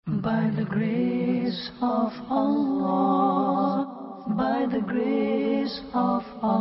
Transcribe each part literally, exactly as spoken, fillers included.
By the grace of Allah, by the grace of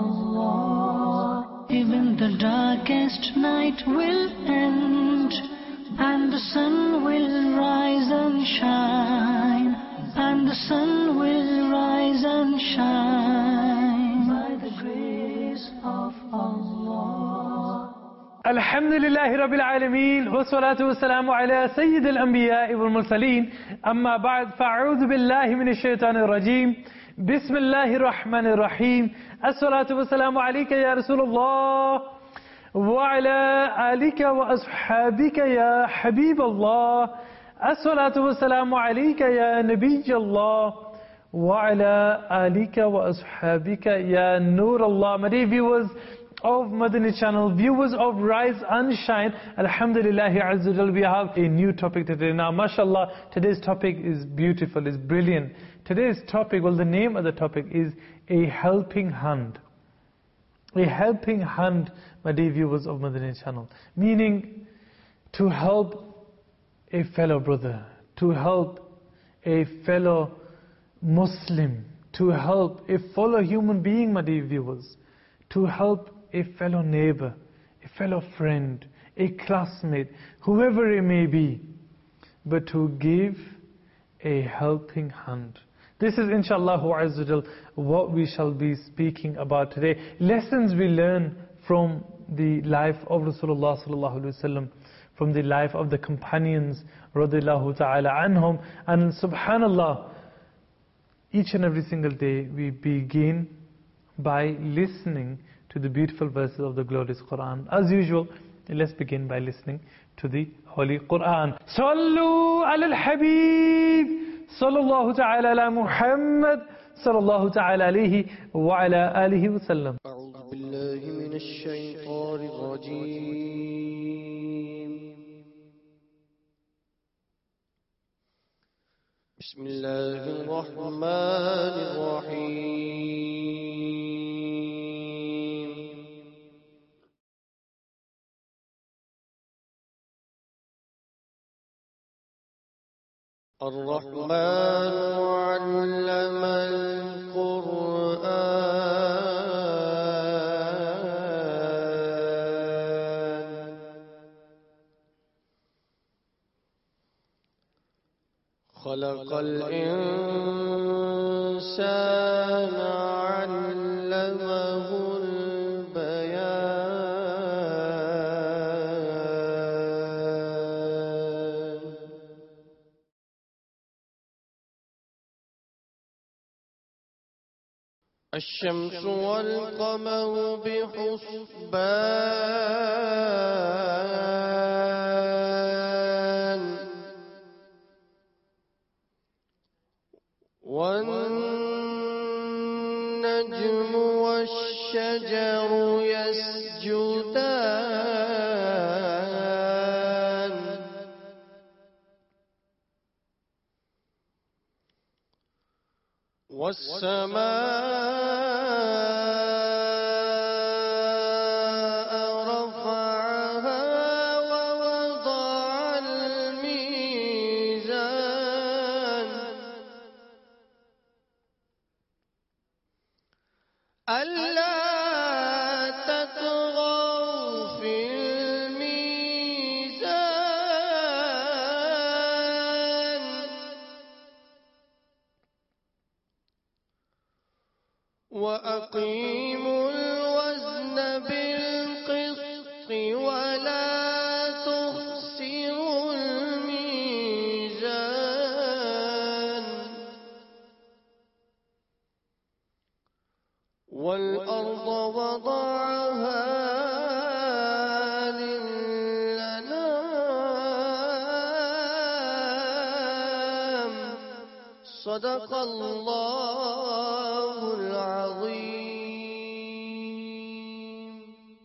Allah, even the darkest night will end, and the sun will rise and shine, and the sun will rise and shine, by the grace of Allah. الحمد لله رب العالمين والصلاة والسلام على سيد الأنبياء والمرسلين أما بعد فأعوذ بالله من الشيطان الرجيم بسم الله الرحمن الرحيم الصلاة والسلام عليك يا رسول الله وعلى آلك وأصحابك يا حبيب الله الصلاة والسلام عليك يا نبي الله وعلى آلك وأصحابك يا نور الله. My dear viewers of Madani channel, viewers of Rise and Shine, Alhamdulillah Azza wa Jal, we have a new topic today. Now, mashallah, today's topic is beautiful, is brilliant. Today's topic, well, the name of the topic is A Helping Hand. A helping hand, my dear viewers of Madani channel. Meaning, to help a fellow brother, to help a fellow Muslim, to help a fellow human being, my dear viewers, to help a fellow neighbor, a fellow friend, a classmate, whoever it may be, but to give a helping hand. This is inshallah Azza wa Jal what we shall be speaking about today. Lessons we learn from the life of Rasulullah sallallahu alaihi wasallam, from the life of the companions radiyallahu ta'ala anhum, and subhanallah, each and every single day we begin by listening to the beautiful verses of the glorious Quran. As usual, let's begin by listening to the Holy Quran. Sallu ala al-Habib, sallallahu ta'ala ala Muhammad, sallallahu ta'ala alayhi wa ala alihi wa sallam. أعوذ بالله من الشيطان الرجيم. بسم الله الرحمن الرحيم. الرحمن علم القرآن خلق الإنسان علمه البيان الشمس والقمر بحسبان والنجم والشجر يسجدان والسماء رفعها ووضع الميزان ألا تطغوا في الميزان وأقيموا الوزن بالقسط ولا تخسروا الميزان والأرض وضعها للأنام صدق الله العظيم.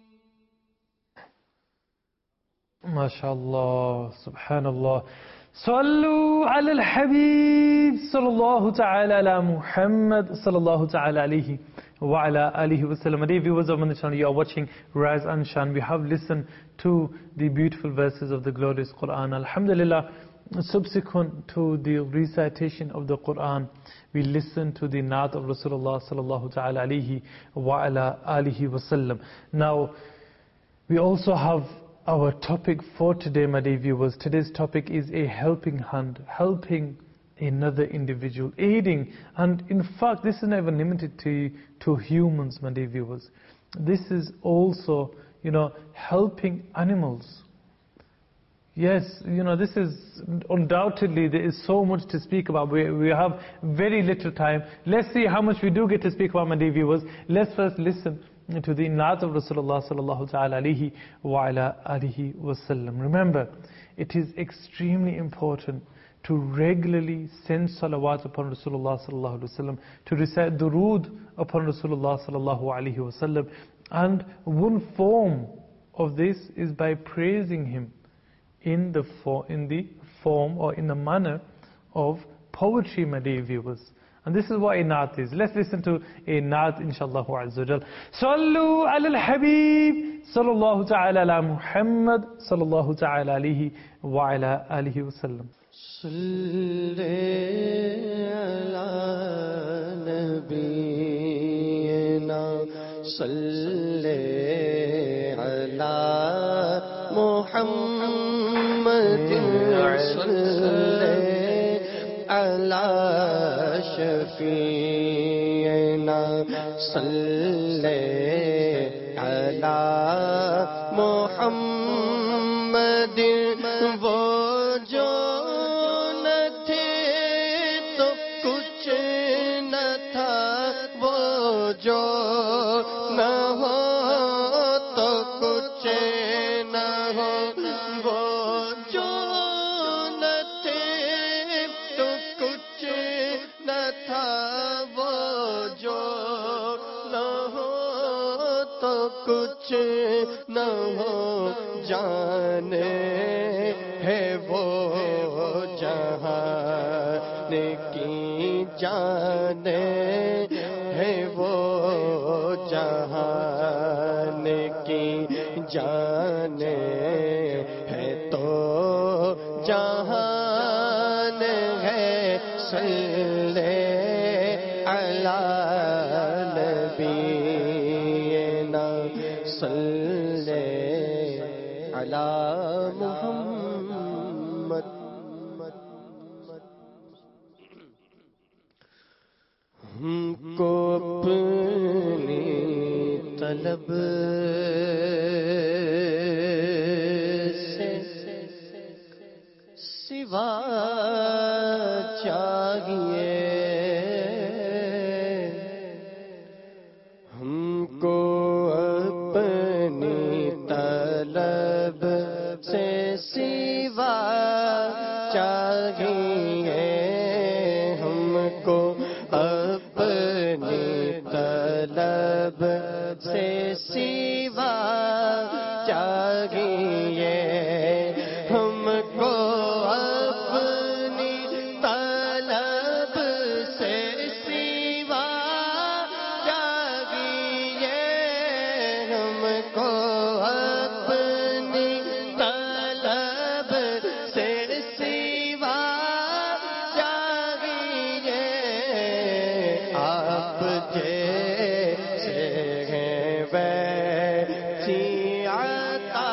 ما شاء الله, subhanallah. Sallu ala al-Habib, sallallahu ta'ala ala Muhammad, sallallahu ta'ala alayhi wa ala alihi wa sallam. Dear viewers of the channel, you are watching Rise and Shine. We have listened to the beautiful verses of the glorious Quran. Alhamdulillah, subsequent to the recitation of the Quran, we listen to the Naat of Rasulullah sallallahu ta'ala alayhi wa ala alihi wa sallam. Now, we also have our topic for today, my dear viewers. Today's topic is a helping hand, helping another individual, aiding. And in fact, this is never limited to, to humans, my dear viewers. This is also, you know, helping animals. Yes, you know, this is undoubtedly, there is so much to speak about. We, we have very little time. Let's see how much we do get to speak about, my dear viewers. Let's first listen to the Naat of Rasulullah sallallahu ta'ala alayhi wa ala alihi wa sallam. Remember, it is extremely important to regularly send salawat upon Rasulullah sallallahu alayhi wa sallam, to recite durood upon Rasulullah sallallahu alayhi wa sallam. And one form of this is by praising him in the, for, in the form or in the manner of poetry, my dear viewers. And this is what a naat is. Let's listen to a naat, inshallah azza wa jal. Sallu ala al-habib, sallallahu ta'ala ala Muhammad, sallallahu ta'ala alayhi wa ala alihi wa sallam. Salli ala nabiyyina, salli ala Muhammad. على شفيعنا صل على محمد وہ جو نہ تھے تو کچھ نہ تھا وہ جو نہ ہو تو کچھ نہ ہو وہ جو نہ تھے تو کچھ نہ تھا وہ جو نہ ہو تو کچھ نہ ہو جانے ہے وہ جہان کی جانے ہے وہ جہان کی جانے ہے تو جہان ہے صلی علی نبینا صلی علی محمد. ہم کو اپنی طلب سے سوا چاہیے ہم کو اپنی طلب سے سوا چاہیے ہم کو اپنی طلب سے سوا چاہیے ہم کو اپنی طلب سے سوا چاہیے ہم کو اپنی طلب سے سوا چاہیے آپ جیسے ہیں ویسی عطا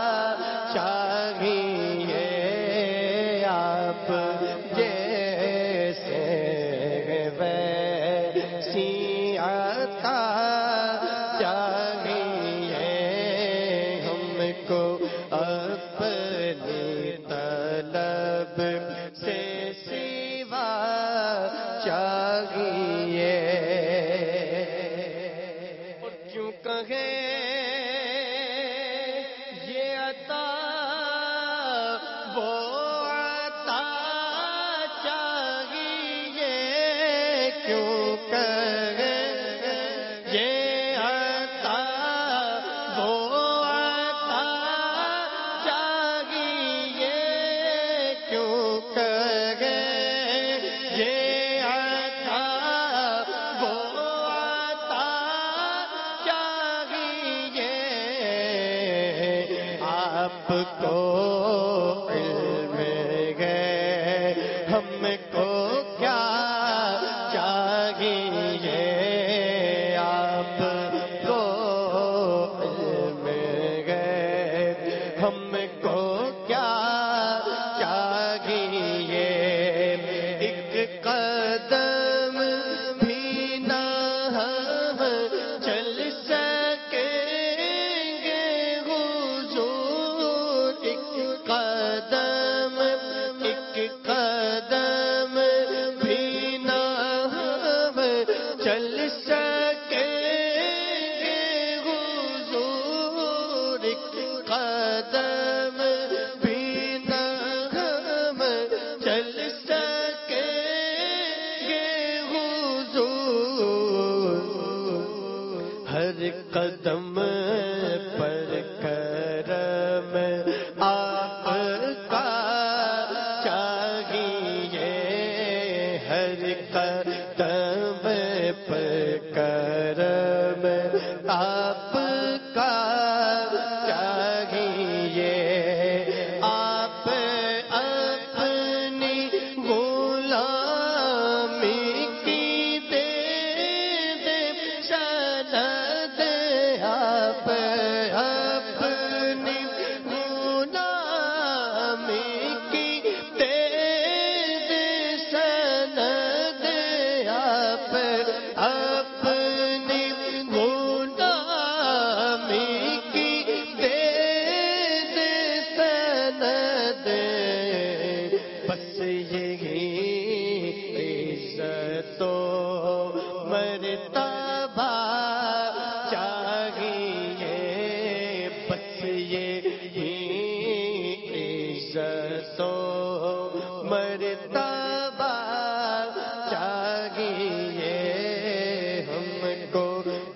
چاہیے آپ جیسے ہیں ویسی عطا چاہیے ہم کو اپنی طلب سے سوا چاہیے اور کیوں کہے یہ عطا وہ عطا چاہیے کیوں کہے یہ عطا وہ عطا چاہیے کیوں کہے یہ عطا وہ عطا چاہیے آپ کو علم ہے ہم کو کیا چاہیے آپ کو علم غیب ہم کو کیا چاہیے ایک قدم بھی نہ ہم چل سکیں گے حضور ایک قدم ایک قدم بھی نہ ہم چل سکیں گے حضور ایک قدم بھی نہ ہم چل سکیں گے حضور ہر قدم پر کرم آپ کا چاہیے ہر قدم پر کرم آپ کا چاہیے آپ اپنی غلامی کی دے دے سند آپ اپنی غلامی کی دے دے سند آپ اپنی غلامی کی دے دے سند بس یہی عزت و مرتبہ چاہیے بس یہی عزت و مرتبہ چاہیے ہم کو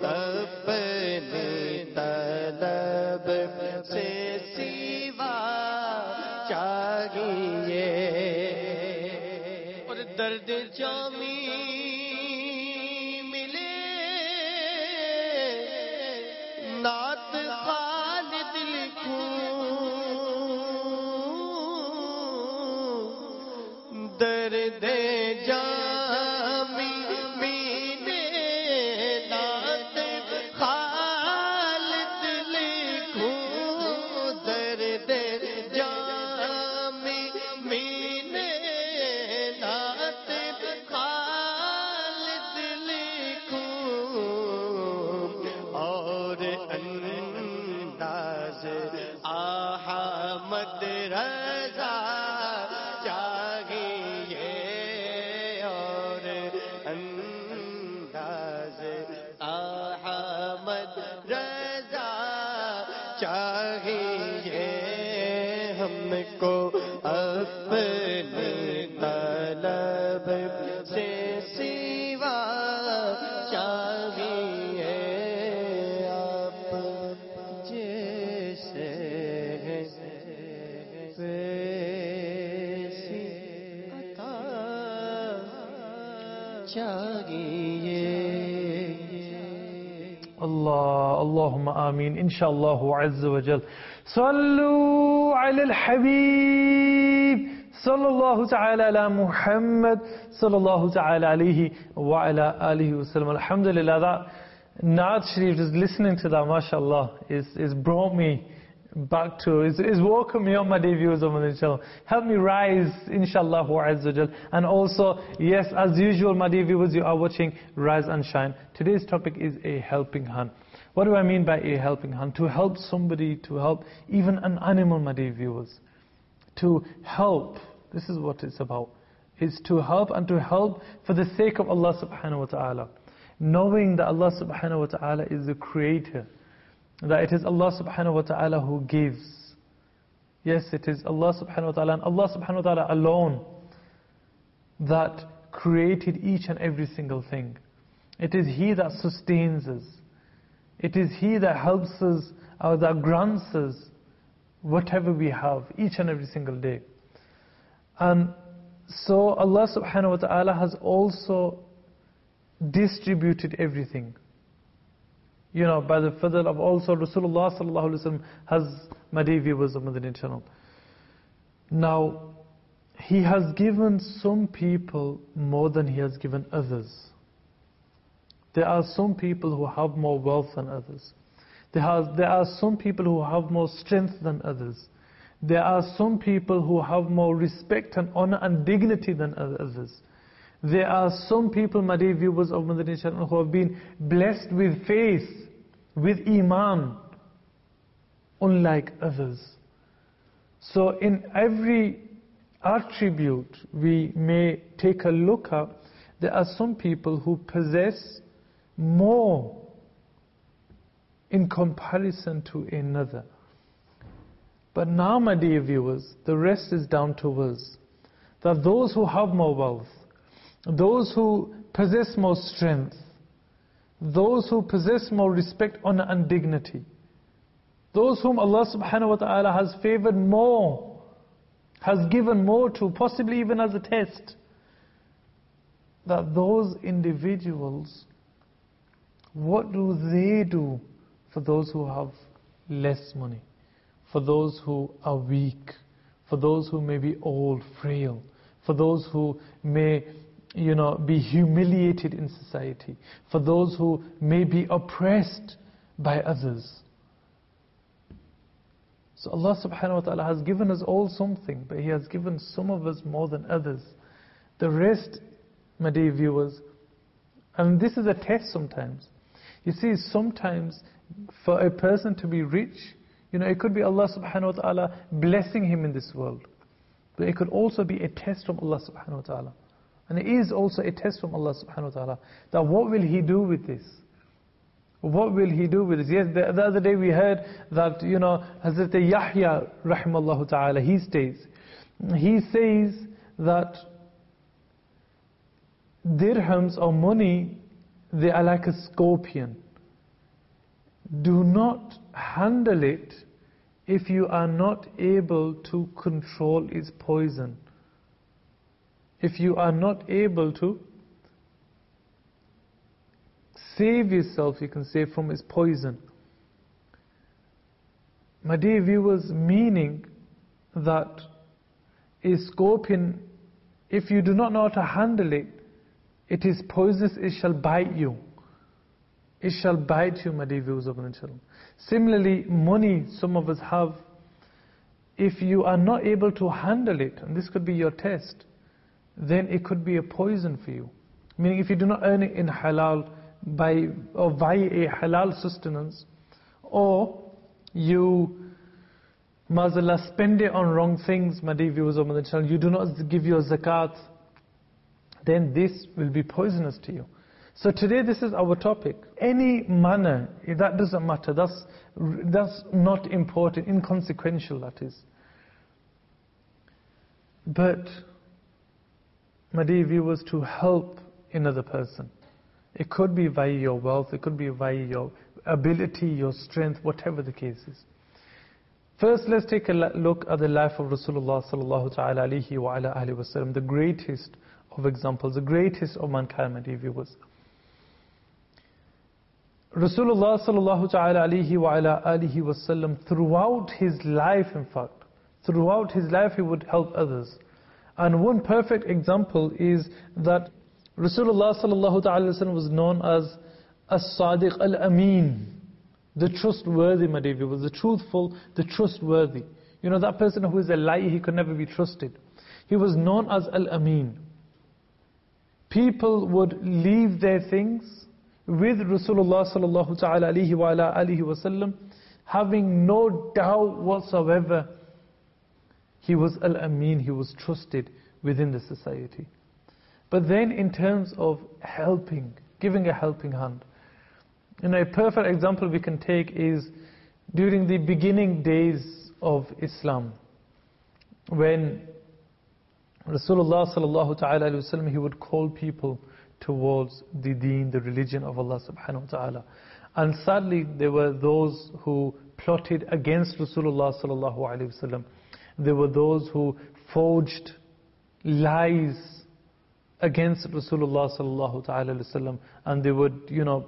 اپنی طلب سے سوا چاہیے اور درد جامی ملے نعت خالد لکھوں درد جامی ملے نعت خالد لکھوں درد جامی ملے نعت خالد لکھوں اور انداز احمد رضا چاہیے اور انداز احمد رضا چاہیے ہم کو اپنی طلب سے سوا چاہیے آپ جیسے ویسی عطا چاہیے Allah, Allahumma ameen, inshallah azza wa jal. Sallu ala al-habib, sallallahu ta'ala ala Muhammad, sallallahu ta'ala alayhi wa ala alihi wa sallam. Alhamdulillah, that Naat Sharif, just listening to that, mashallah, is, is brought me back to, is, is woken me up, my dear viewers of the channel. Help me rise, inshallah azza wa jal. And also, yes, as usual, my dear viewers, you are watching Rise and Shine. Today's topic is a helping hand. What do I mean by a helping hand? To help somebody, to help even an animal, my dear viewers. To help, this is what it's about. Is to help and to help for the sake of Allah subhanahu wa ta'ala. Knowing that Allah subhanahu wa ta'ala is the creator. That it is Allah subhanahu wa ta'ala who gives. Yes, it is Allah subhanahu wa ta'ala and Allah subhanahu wa ta'ala alone that created each and every single thing. It is He that sustains us. It is He that helps us or that grants us whatever we have each and every single day. And so Allah subhanahu wa ta'ala has also distributed everything. You know, by the fadl of also Rasulullah sallallahu alaihi wasallam has, my dear viewers of Madani channel. Now, He has given some people more than He has given others. There are some people who have more wealth than others. There are, there are some people who have more strength than others. There are some people who have more respect and honor and dignity than others. There are some people, my dear viewers of Madani Channel, who have been blessed with faith, with Iman, unlike others. So in every attribute we may take a look at, there are some people who possess more in comparison to another. But now, my dear viewers, the rest is down to us. That those who have more wealth, those who possess more strength, those who possess more respect, honor and dignity, those whom Allah subhanahu wa ta'ala has favored more, has given more to, possibly even as a test, that those individuals, what do they do for those who have less money, for those who are weak, for those who may be old, frail, for those who may, you know, be humiliated in society, for those who may be oppressed by others? So Allah subhanahu wa ta'ala has given us all something, but He has given some of us more than others. The rest, my dear viewers, and this is a test sometimes. You see, sometimes for a person to be rich, you know, it could be Allah subhanahu wa ta'ala blessing him in this world. But it could also be a test from Allah subhanahu wa ta'ala. And it is also a test from Allah subhanahu wa ta'ala. That what will He do with this? What will He do with this? Yes, the, the other day we heard that, you know, Hazrat Yahya rahimallahu ta'ala, he states, he says that dirhams or money, they are like a scorpion. Do not handle it if you are not able to control its poison. If you are not able to save yourself, you can say, from its poison. My dear viewers, meaning that a scorpion, if you do not know how to handle it, it is poisonous, it shall bite you. It shall bite you, my dear viewers of the channel. Similarly, money some of us have, if you are not able to handle it, and this could be your test, then it could be a poison for you. Meaning if you do not earn it in halal, by or via a halal sustenance, or you, mazallah, spend it on wrong things, my dear viewers of the channel, you do not give your zakat, then this will be poisonous to you. So today this is our topic. Any manner, that doesn't matter, that's, that's not important, inconsequential that is. But, my dear viewers, to help another person. It could be via your wealth, it could be via your ability, your strength, whatever the case is. First, let's take a look at the life of Rasulullah sallallahu ta'ala alayhi wa ala alihi wa sallam, the greatest of examples, the greatest of mankind, my dear viewers. Rasulullah sallallahu ta'ala alayhi wa ala alihi wa sallam, throughout his life, in fact, throughout his life he would help others. And one perfect example is that Rasulullah sallallahu ta'ala sallam was known as As-Sadiq Al-Amin, the trustworthy, my dear viewers, the truthful, the trustworthy. You know, that person who is a liar, he could never be trusted. He was known as Al-Amin. People would leave their things with Rasulullah sallallahu ta'ala alayhi wa ala alihi wa sallam, having no doubt whatsoever he was Al-Amin, he was trusted within the society. But then in terms of helping, giving a helping hand, you know, a perfect example we can take is during the beginning days of Islam, when Rasulullah sallallahu ta'ala alayhi wa sallam, he would call people towards the deen, the religion of Allah subhanahu wa ta'ala. And sadly, there were those who plotted against Rasulullah sallallahu alayhi wa sallam. There were those who forged lies against Rasulullah sallallahu ta'ala alayhi wa sallam, and they would, you know,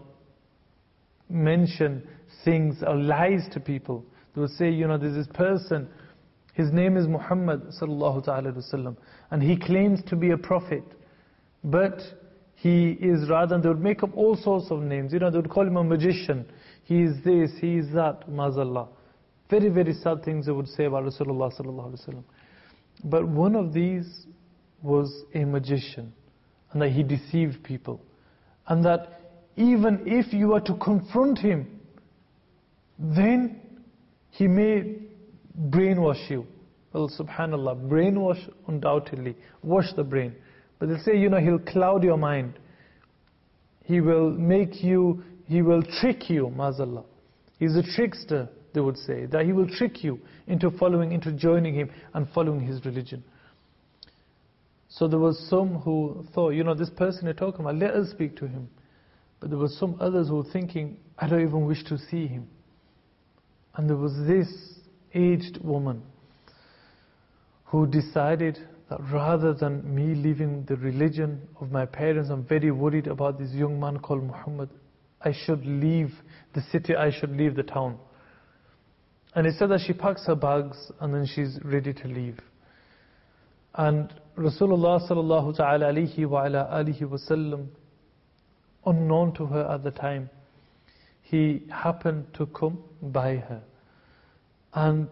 mention things or lies to people. They would say, you know, there's this person, His name is Muhammad sallallahu ta'ala wasallam, and he claims to be a prophet. But he is rather, they would make up all sorts of names. You know, they would call him a magician. He is this, he is that, mazallah. Very, very sad things they would say about Rasulullah sallallahu alaihi wasallam. But one of these was a magician, and that he deceived people. And that even if you were to confront him, then he may brainwash you. Well, subhanallah, brainwash undoubtedly, wash the brain. But they'll say, you know, he'll cloud your mind. He will make you, he will trick you, mazallah. He's a trickster, they would say, that he will trick you into following, into joining him and following his religion. So there was some who thought, you know, this person you're talking about, let us speak to him. But there were some others who were thinking, I don't even wish to see him. And there was this aged woman who decided that rather than me leaving the religion of my parents, I'm very worried about this young man called Muhammad. I should leave the city, I should leave the town. And it said that she packs her bags and then she's ready to leave. And Rasulullah sallallahu ta'ala alayhi wa ala alihi wa sallam, unknown to her at the time, he happened to come by her. And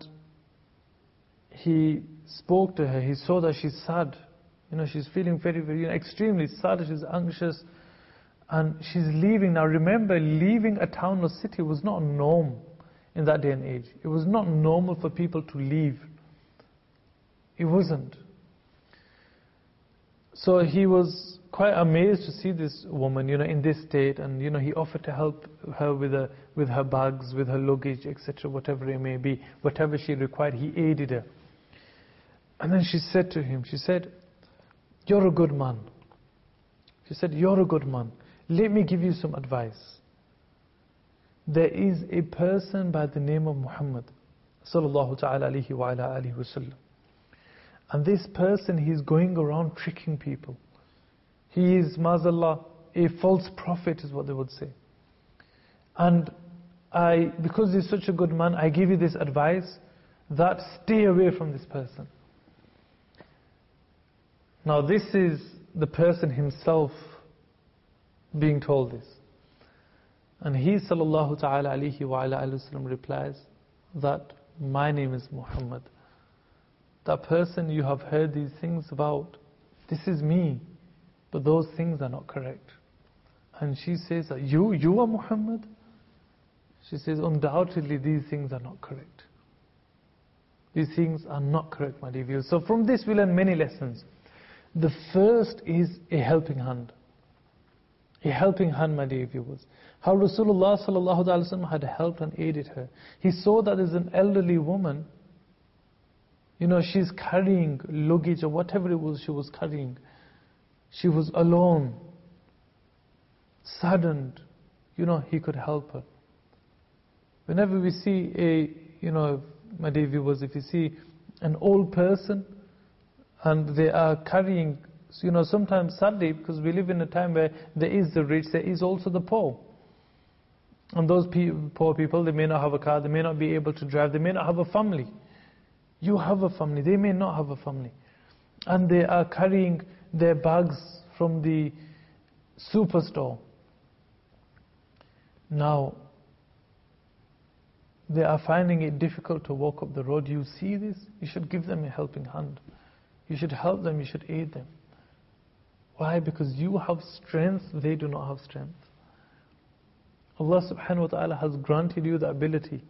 he spoke to her. He saw that she's sad. You know, she's feeling very, very, you know, extremely sad. She's anxious. And she's leaving. Now remember, leaving a town or city was not a norm in that day and age. It was not normal for people to leave. It wasn't. So he was quite amazed to see this woman, you know, in this state, and you know, he offered to help her with her, with her bags, with her luggage, et cetera, whatever it may be, whatever she required, he aided her. And then she said to him, she said, "You're a good man." She said, "You're a good man. Let me give you some advice. There is a person by the name of Muhammad, sallallahu ta'ala alayhi wa ala alihi wa sallam. And this person, he's going around tricking people. He is, mazallah, a false prophet is what they would say. And I, because he's such a good man, I give you this advice, that stay away from this person." Now this is the person himself being told this. And he, sallallahu ta'ala alayhi wa ala alihi wa sallam, replies that my name is Muhammad. That person you have heard these things about, this is me. But those things are not correct. And she says, you, you are Muhammad? She says, undoubtedly these things are not correct. These things are not correct, my dear viewers. So from this we learn many lessons. The first is a helping hand. A helping hand, my dear viewers. How Rasulullah sallallahu alaihi wasallam had helped and aided her. He saw that there's an elderly woman, you know, she's carrying luggage or whatever it was she was carrying. She was alone, saddened. You know, he could help her. Whenever we see a, you know, my dear viewers, if you see an old person and they are carrying, you know, sometimes sadly, because we live in a time where there is the rich, there is also the poor. And those pe- poor people, they may not have a car, they may not be able to drive, they may not have a family. You have a family, they may not have a family. And they are carrying their bags from the superstore. Now, they are finding it difficult to walk up the road. You see this? You should give them a helping hand. You should help them, you should aid them. Why? Because you have strength, they do not have strength. Allah subhanahu wa ta'ala has granted you the ability.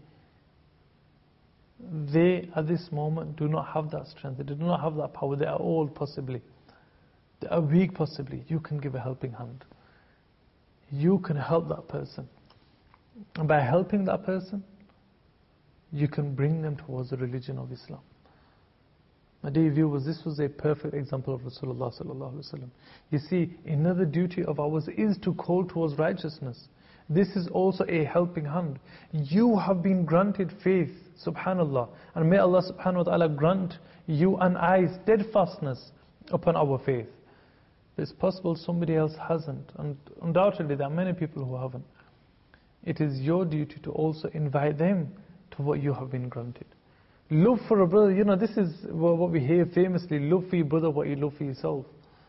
They, at this moment, do not have that strength. They do not have that power. They are old, possibly. They are weak, possibly. You can give a helping hand. You can help that person. And by helping that person, you can bring them towards the religion of Islam. My dear viewers, this was a perfect example of Rasulullah sallallahu alaihi wasallam. You see, another duty of ours is to call towards righteousness. This is also a helping hand. You have been granted faith, subhanallah. And may Allah subhanahu wa ta'ala grant you and I steadfastness upon our faith. It's possible somebody else hasn't. And undoubtedly there are many people who haven't. It is your duty to also invite them to what you have been granted. Love for a brother, you know, this is what we hear famously, love for your brother what you love for yourself.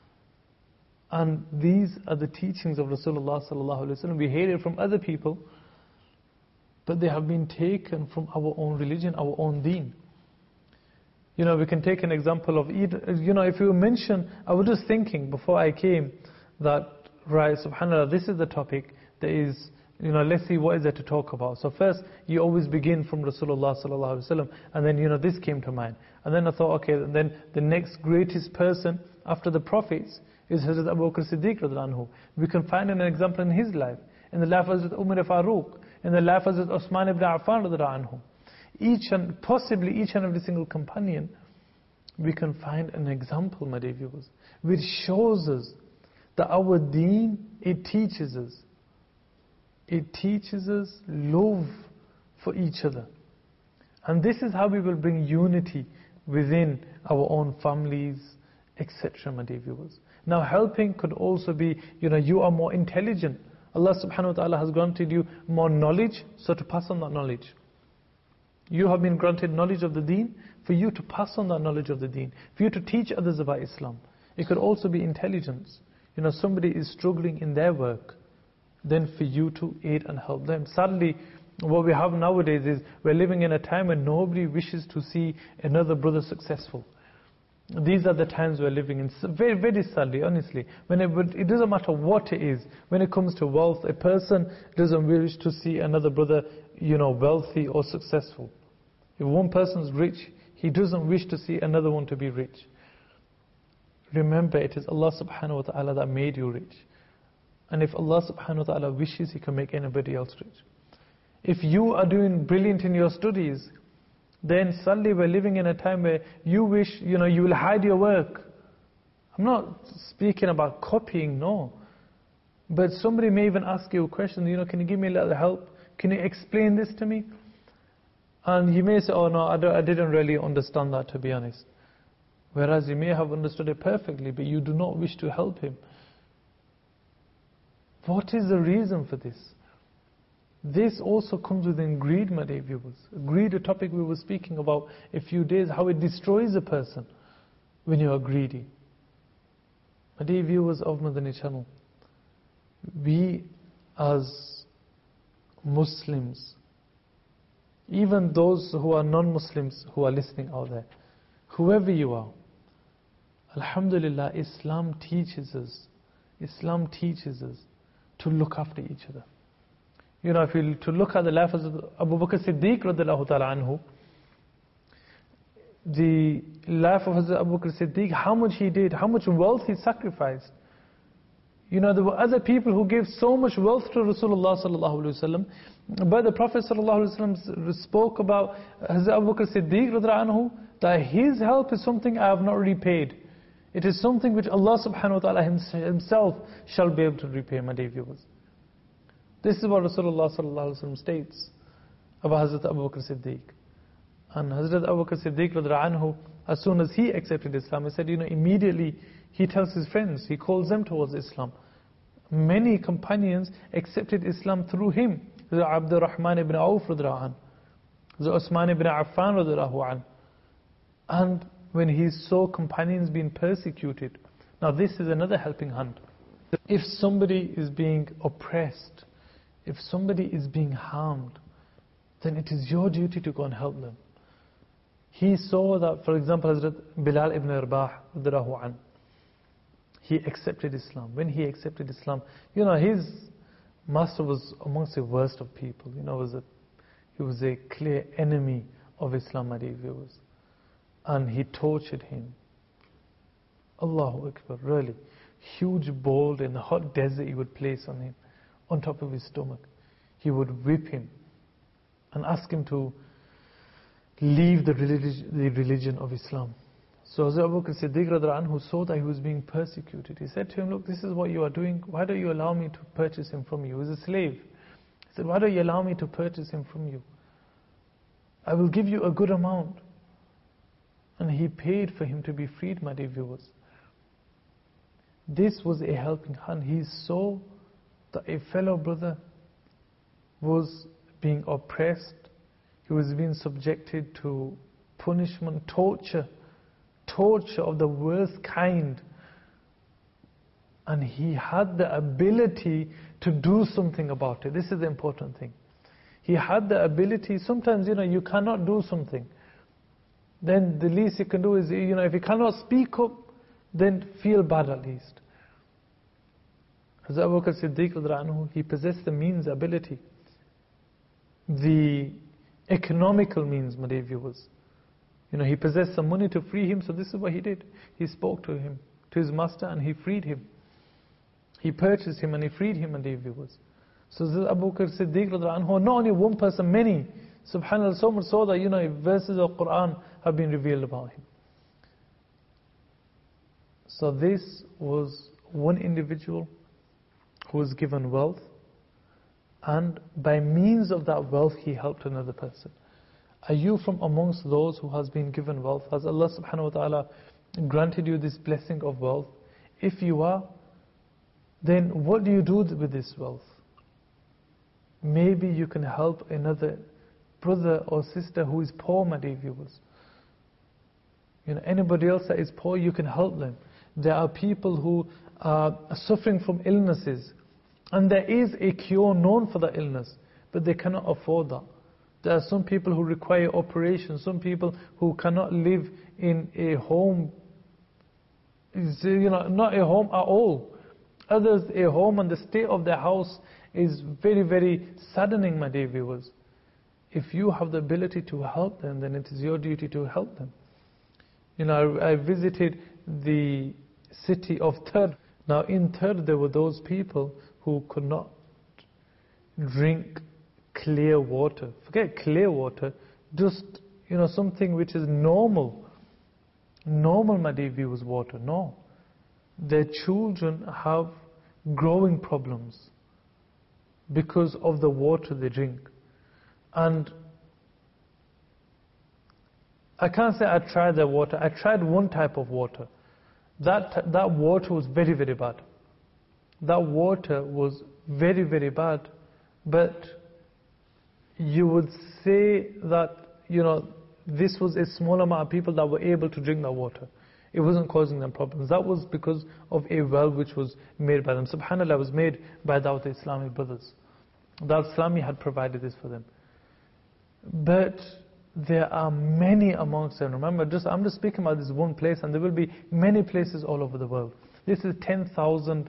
And these are the teachings of Rasulullah sallallahu alaihi wasallam. We hear it from other people, but they have been taken from our own religion, our own deen. You know, we can take an example of, you know, if you mention, I was just thinking before I came that, right, subhanAllah, this is the topic, there is, you know, let's see what is there to talk about. So first, you always begin from Rasulullah sallallahu alaihi wasallam, and then, you know, this came to mind. And then I thought, okay, and then the next greatest person after the prophets is Hazrat Abu Bakr Siddiq radhiyallahu anhu. We can find an example in his life, in the life of Hazrat Umar Farooq, in the life of Hazrat Osman ibn Affan radhiyallahu anhu. Each and, possibly each and every single companion, we can find an example, my dear viewers, which shows us that our deen, it teaches us. It teaches us love for each other. And this is how we will bring unity within our own families, et cetera, my dear viewers. Now helping could also be, you know, you are more intelligent. Allah subhanahu wa ta'ala has granted you more knowledge, so to pass on that knowledge. You have been granted knowledge of the deen, for you to pass on that knowledge of the deen, for you to teach others about Islam. It could also be intelligence. You know, somebody is struggling in their work, then for you to aid and help them. Sadly, what we have nowadays is we're living in a time when nobody wishes to see another brother successful. These are the times we're living in. Very, very sadly, honestly. When it, it doesn't matter what it is. When it comes to wealth, a person doesn't wish to see another brother, you know, wealthy or successful. If one person's rich, he doesn't wish to see another one to be rich. Remember, it is Allah subhanahu wa ta'ala that made you rich. And if Allah subhanahu wa ta'ala wishes, He can make anybody else rich. If you are doing brilliant in your studies, then suddenly we're living in a time where you wish, you know, you will hide your work. I'm not speaking about copying, no. But somebody may even ask you a question, you know, can you give me a little help? Can you explain this to me? And you may say, oh no, I, don't, I didn't really understand that, to be honest. Whereas you may have understood it perfectly, but you do not wish to help him. What is the reason for this? This also comes within greed, my dear viewers. Greed, a topic we were speaking about a few days, how it destroys a person when you are greedy. My dear viewers of Madani Channel, we as Muslims, even those who are non-Muslims who are listening out there, whoever you are, Alhamdulillah, Islam teaches us, Islam teaches us to look after each other. You know, if you to look at the life of Abu Bakr Siddiq radhiyallahu ta'ala anhu, the life of Abu Bakr Siddiq, how much he did, how much wealth he sacrificed. You know, there were other people who gave so much wealth to Rasulullah sallallahu alaihi wasallam, but the Prophet sallallahu alaihi wasallam spoke about Hazrat Abu Bakr Siddiq radhiyallahu anhu, that his help is something I have not repaid. It is something which Allah subhanahu wa ta'ala himself shall be able to repay, my dear viewers. This is what Rasulullah sallallahu alaihi wasallam states about Hazrat Abu Bakr Siddiq. And Hazrat Abu Bakr Siddiq radhiyallahu anhu, as soon as he accepted Islam, he said, you know, immediately he tells his friends, he calls them towards Islam. Many companions accepted Islam through him. Hazrat Abdul Rahman ibn Auf radhiyallahu anhu, Hazrat Osman ibn Affan radhiyallahu anhu. And when he saw companions being persecuted, now this is another helping hand. If somebody is being oppressed, if somebody is being harmed, then it is your duty to go and help them. He saw that, for example, Hazrat Bilal ibn Rabah radhiyallahu anhu, he accepted Islam. When he accepted Islam, you know, his master was amongst the worst of people. You know, was a, he was a clear enemy of Islam, my dear viewers. And he tortured him. Allahu Akbar, really. Huge bowl in the hot desert he would place on him, on top of his stomach. He would whip him and ask him to leave the religion, the religion of Islam. So Hazrat Abu Bakr Siddiq radhiyallahu anhu saw that he was being persecuted. He said to him, look, this is what you are doing. Why don't you allow me to purchase him from you? He was a slave. He said, why don't you allow me to purchase him from you? I will give you a good amount. And he paid for him to be freed, my dear viewers. This was a helping hand. He saw that a fellow brother was being oppressed. He was being subjected to punishment, torture, torture of the worst kind. And he had the ability to do something about it. This is the important thing. He had the ability. Sometimes, you know, you cannot do something. Then the least you can do is, you know, if you cannot speak up, then feel bad at least. As Abu Bakr Siddiq radhiyallahu anhu, he possessed the means, ability, the economical means, my dear viewers. You know, he possessed some money to free him, so this is what he did. He spoke to him, to his master, and he freed him. He purchased him and he freed him, my dear viewers. So this is Abu Bakr Siddiq radhiyallahu anhu, not only one person, many. SubhanAllah, so much so that, you know, verses of Quran have been revealed about him. So this was one individual who was given wealth, and by means of that wealth he helped another person. Are you from amongst those who has been given wealth? Has Allah subhanahu wa ta'ala granted you this blessing of wealth? If you are, then what do you do with this wealth? Maybe you can help another brother or sister who is poor, my dear viewers. You know, anybody else that is poor, you can help them. There are people who are suffering from illnesses, and there is a cure known for that illness, but they cannot afford that. There are some people who require operations, some people who cannot live in a home, you know, not a home at all. Others, a home, and the state of their house is very, very saddening, my dear viewers. If you have the ability to help them, then it is your duty to help them. You know, I, I visited the city of Thur. Now in Thur there were those people who could not drink clear water. Forget clear water, just, you know, something which is normal. Normal, my dear viewers, water. No. Their children have growing problems because of the water they drink. And I can't say I tried the water. I tried one type of water. That, that water was very, very bad. That water was very, very bad. But you would say that, you know, this was a small amount of people that were able to drink that water. It wasn't causing them problems. That was because of a well which was made by them. SubhanAllah, was made by Dawat Islami brothers. Dawat Islami had provided this for them. But there are many amongst them. Remember, just I'm just speaking about this one place, and there will be many places all over the world. This is ten thousand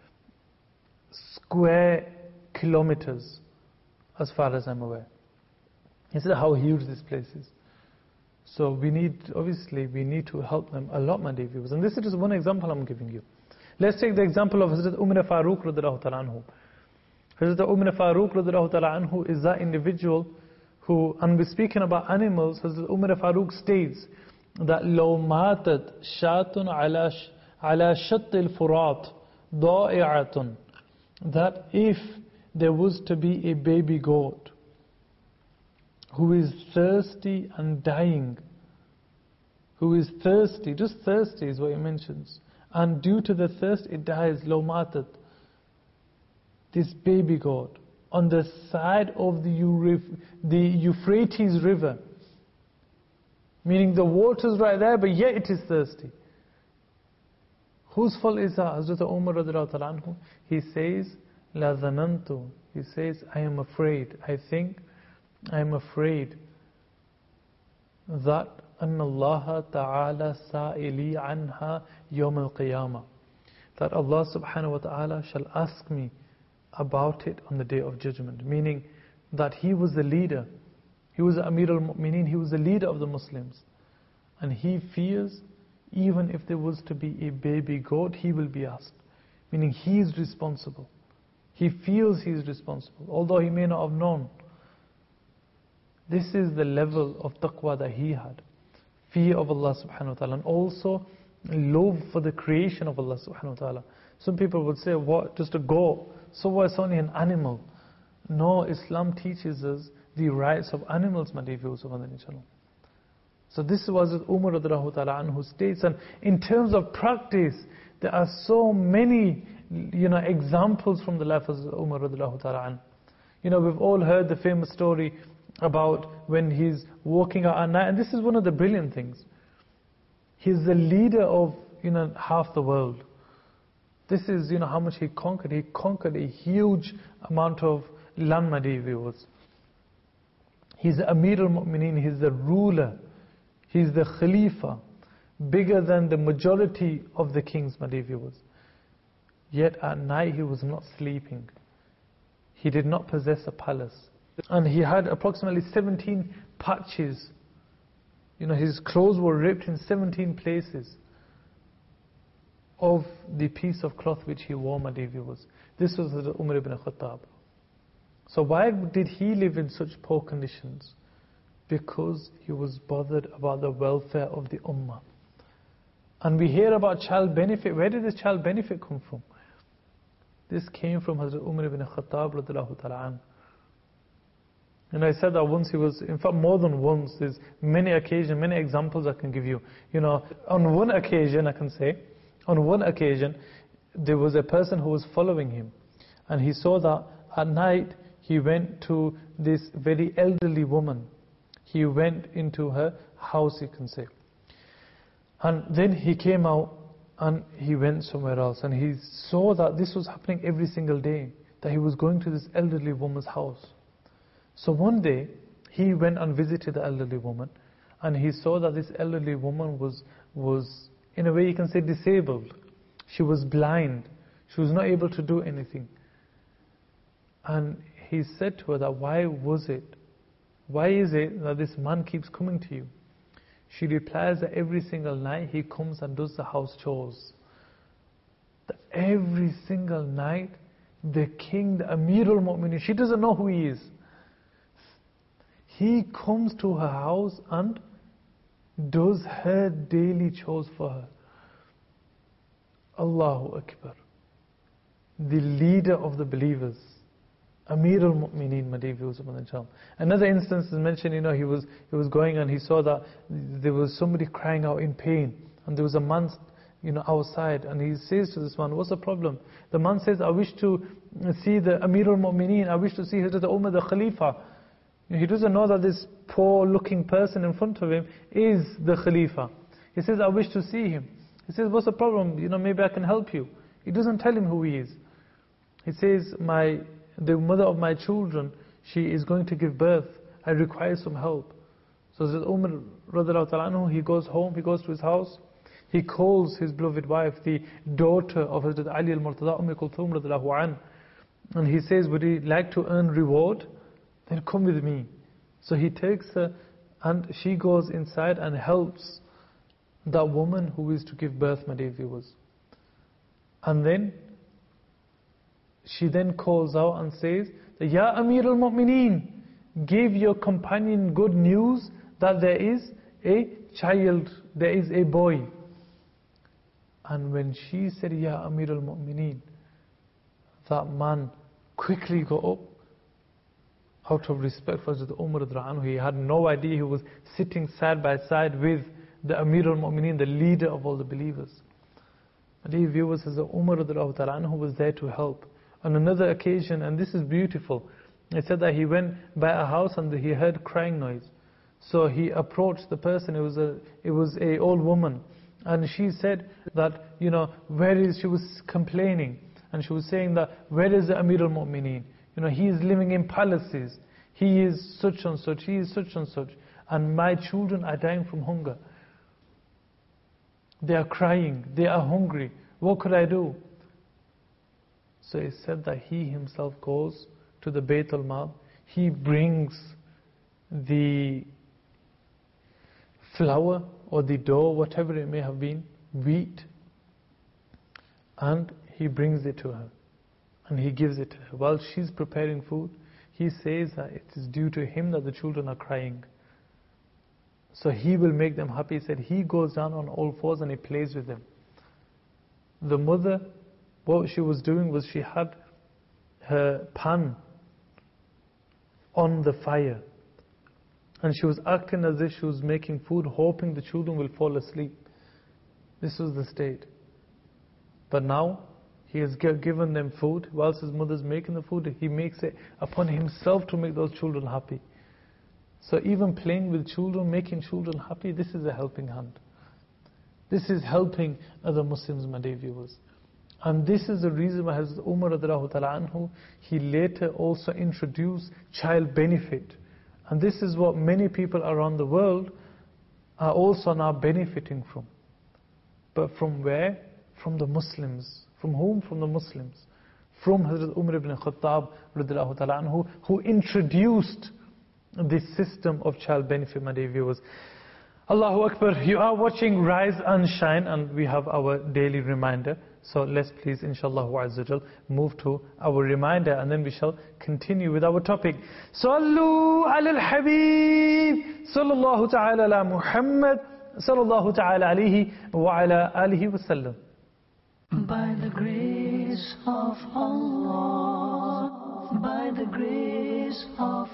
square kilometers, as far as I'm aware. This is how huge this place is. So we need, obviously, we need to help them a lot, my dear viewers. And this is just one example I'm giving you. Let's take the example of Hazrat Umar Farooq radhiyallahu ta'ala anhu. Hazrat Umar Farooq radhiyallahu ta'ala anhu is that individual who, and we're speaking about animals, Hazrat Umar Farooq states that لو ماتت شاة على على شط الفرات ضائعة, that if there was to be a baby goat who is thirsty and dying, who is thirsty, just thirsty is what he mentions, and due to the thirst it dies, love ماتت, this baby goat on the side of the, Eurif- the Euphrates River, meaning the water's right there, but yet it is thirsty. Whose fault is that? Hazrat Umar radhiyallahu ta'ala anhu, he says, La zanantu, he says, I am afraid, I think, I am afraid that anna Allah ta'ala sa'ili anha yawm al-qiyamah, that Allah subhanahu wa ta'ala shall ask me about it on the day of judgment. Meaning that he was the leader, he was the Amir al-Mu'mineen, he was the leader of the Muslims, and he fears even if there was to be a baby goat, he will be asked. Meaning he is responsible. He feels he is responsible, although he may not have known. This is the level of taqwa that he had. Fear of Allah subhanahu wa ta'ala, and also love for the creation of Allah subhanahu wa ta'ala. Some people would say, what, just a goat? So what, it's only an animal. No, Islam teaches us the rights of animals, my dear viewers of Allah. So this is what Umar radhiyallahu ta'ala anhu states. And in terms of practice, there are so many, you know, examples from the life of Umar radhiyallahu ta'ala anhu. You know, we've all heard the famous story about when he's walking out at night. And this is one of the brilliant things. He's the leader of, you know, half the world. This is, you know, how much he conquered. He conquered a huge amount of land, my dear viewers. He's the Amir al-Mu'mineen, he's the ruler, he's the Khalifa, bigger than the majority of the kings, my dear viewers. Yet at night he was not sleeping. He did not possess a palace. And he had approximately seventeen patches. You know, his clothes were ripped in seventeen places of the piece of cloth which he wore, my dear viewers. This was Umar ibn Khattab. So why did he live in such poor conditions? Because he was bothered about the welfare of the ummah. And we hear about child benefit. Where did this child benefit come from? This came from Hazrat Umar ibn Khattab radhiyallahu ta'ala anhu. And I said that once he was, in fact more than once, there's many occasions, many examples I can give you. You know, on one occasion I can say, on one occasion, there was a person who was following him. And he saw that at night, he went to this very elderly woman. He went into her house, you can say. And then he came out and he went somewhere else. And he saw that this was happening every single day, that he was going to this elderly woman's house. So one day, he went and visited the elderly woman. And he saw that this elderly woman was, was in a way you can say disabled. She was blind. She was not able to do anything. And he said to her that, why was it? Why is it that this man keeps coming to you? She replies that every single night he comes and does the house chores. That every single night, the king, the Amir al-Mu'mineen, she doesn't know who he is. He comes to her house and does her daily chores for her. Allahu Akbar. The leader of the believers. Amir al-Mu'mineen, my dear viewers. Another instance is mentioned, you know, he was, he was going and he saw that there was somebody crying out in pain. And there was a man, you know, outside. And he says to this man, what's the problem? The man says, I wish to see the Amir al-Mu'mineen. I wish to see Hazrat Umar the Khalifa. He doesn't know that this poor looking person in front of him is the Khalifa. He says, I wish to see him. He says, what's the problem? You know, maybe I can help you. He doesn't tell him who he is. He says, my, the mother of my children, she is going to give birth. I require some help. So Hazrat Umar radiallahu ta'ala anhu, he goes home, he goes to his house. He calls his beloved wife, the daughter of Hazrat Ali al-Murtada, Umm Kulthum radiallahu anhu. And he says, would you like to earn reward? Then come with me. So he takes her and she goes inside and helps that woman who is to give birth, my dear viewers. And then she then calls out and says, Ya Amir al-Mu'mineen, give your companion good news that there is a child, there is a boy. And when she said, Ya Amir al-Mu'mineen, that man quickly got up. Out of respect for Hazrat Umar radhiyallahu anhu, he had no idea he was sitting side by side with the Amir al-Mu'mineen, the leader of all the believers. And dear viewers, Hazrat Umar radhiyallahu anhu was there to help. On another occasion, and this is beautiful, it said that he went by a house and he heard crying noise. So he approached the person. It was a, it was a old woman, and she said that, you know, where is? She was complaining, and she was saying that, where is the Amir al-Mu'mineen? You know, he is living in palaces. He is such and such. He is such and such. And my children are dying from hunger. They are crying. They are hungry. What could I do? So it said that he himself goes to the Bayt al-Mal. He brings the flour or the dough, whatever it may have been, wheat, and he brings it to her. And he gives it to her. While she's preparing food, he says that it is due to him that the children are crying. So he will make them happy. He said he goes down on all fours and he plays with them. The mother, what she was doing was she had her pan on the fire. And she was acting as if she was making food, hoping the children will fall asleep. This was the state. But now, he has given them food. Whilst his mother's making the food, he makes it upon himself to make those children happy. So even playing with children, making children happy, this is a helping hand. This is helping other Muslims, my dear viewers. And this is the reason why Hazrat Umar radiallahu ta'ala anhu, he later also introduced child benefit. And this is what many people around the world are also now benefiting from. But from where? From the Muslims. From whom? From the Muslims. From Hazrat Umar ibn Khattab radiallahu ta'ala anhu, who introduced this system of child benefit, my dear viewers. Allahu Akbar, you are watching Rise and Shine, and we have our daily reminder. So let's please, inshallah azza wa jal, move to our reminder, and then we shall continue with our topic. Sallu ala al-Habib, sallallahu ta'ala ala Muhammad, sallallahu ta'ala alayhi wa ala alihi wa sallam. By the grace of Allah, by the grace of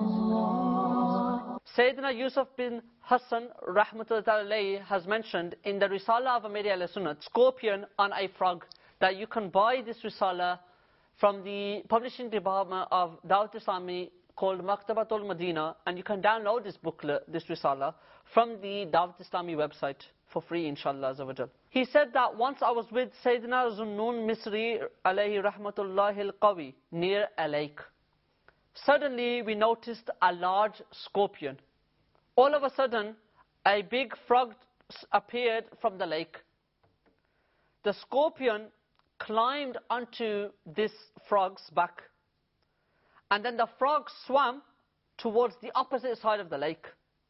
Allah. Sayyidina Yusuf bin Hassan rahmatullahi alayhi has mentioned in the Risala of Ahmadiyya Ahl Sunnah, scorpion on a frog, that you can buy this Risala from the publishing department of Dawat Islami called Maktabatul Madina, and you can download this booklet, this Risala, from the Dawat Islami website for free, inshallah azza wa jal. He said that once I was with Sayyidina Zunnun Misri alayhi rahmatullahi al-Qawi near a lake. Suddenly we noticed a large scorpion. All of a sudden, a big frog appeared from the lake. The scorpion climbed onto this frog's back, and then the frog swam towards the opposite side of the lake.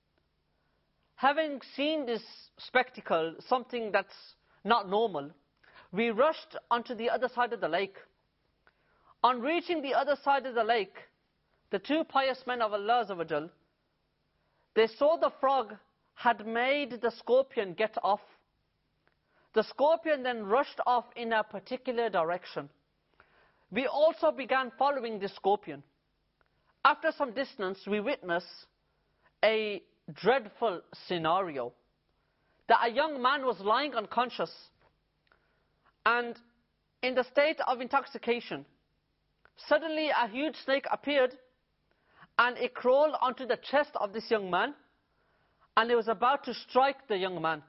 Having seen this spectacle, something that's not normal, we rushed onto the other side of the lake. On reaching the other side of the lake, the two pious men of Allah Azza wa Jal, they saw the frog had made the scorpion get off. The scorpion then rushed off in a particular direction. We also began following the scorpion. After some distance, we witnessed a dreadful scenario, that a young man was lying unconscious and in the state of intoxication. Suddenly a huge snake appeared, and it crawled onto the chest of this young man, and it was about to strike the young man.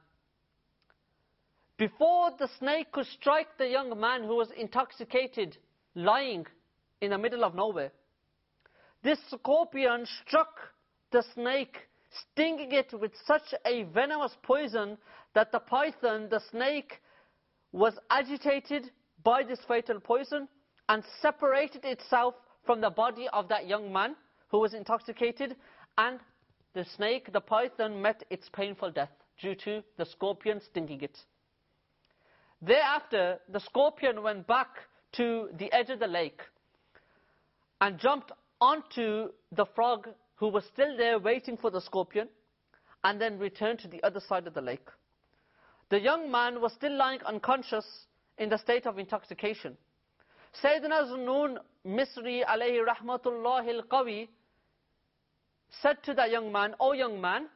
Before the snake could strike the young man who was intoxicated, lying in the middle of nowhere, this scorpion struck the snake, stinging it with such a venomous poison that the python, the snake, was agitated by this fatal poison and separated itself from the body of that young man who was intoxicated, and the snake, the python, met its painful death due to the scorpion stinging it. Thereafter, the scorpion went back to the edge of the lake and jumped onto the frog who was still there waiting for the scorpion, and then returned to the other side of the lake. The young man was still lying unconscious in the state of intoxication. Sayyidina Zunnun Misri alayhi rahmatullahi al-Qawi said to that young man, "O young man,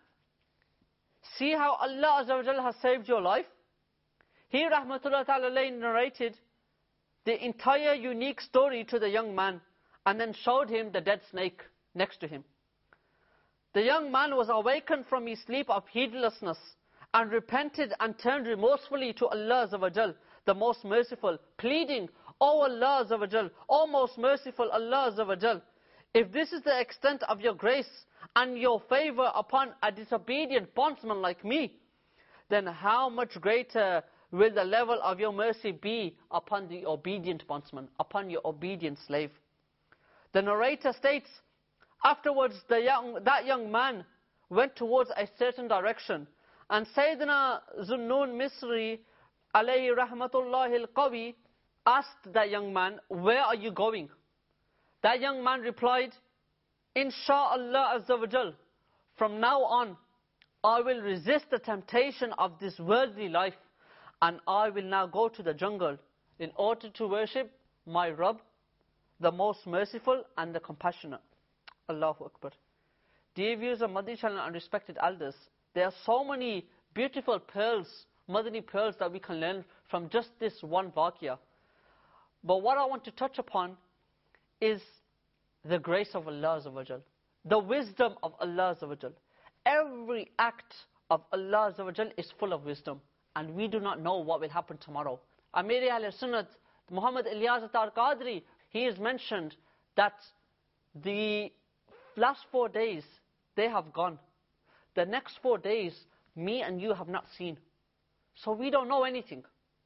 see how Allah Azza wa Jal has saved your life?" He rahmatullahi ta'ala alayhi narrated the entire unique story to the young man, and then showed him the dead snake next to him. The young man was awakened from his sleep of heedlessness and repented and turned remorsefully to Allah Azza wa Jal, the most merciful, pleading, "O Allah Azza wa Jal, O most merciful Allah Azza wa Jal, if this is the extent of your grace and your favor upon a disobedient bondsman like me, then how much greater will the level of your mercy be upon the obedient bondsman, upon your obedient slave." The narrator states, afterwards the young, that young man went towards a certain direction, and Sayyidina Zunnun Misri alayhi rahmatullahi al-Qawi asked that young man, "Where are you going?" That young man replied, "Insha'Allah Azza wa Jal, from now on, I will resist the temptation of this worldly life, and I will now go to the jungle in order to worship my Rabb, the most merciful and the compassionate." Allahu Akbar. Dear viewers of Madani channel and respected elders, there are so many beautiful pearls, Madani pearls, that we can learn from just this one waqia. But what I want to touch upon is the grace of Allah Azza wa Jal. the wisdom of Allah Azza wa Jal. Every act of Allah Azza wa Jal is full of wisdom, and we do not know what will happen tomorrow. Amir Ahl Sunnat, Muhammad Ilyas Attar Qadri, he has mentioned that the last four days, they have gone. The next four days, me and you have not seen. So we don't know anything.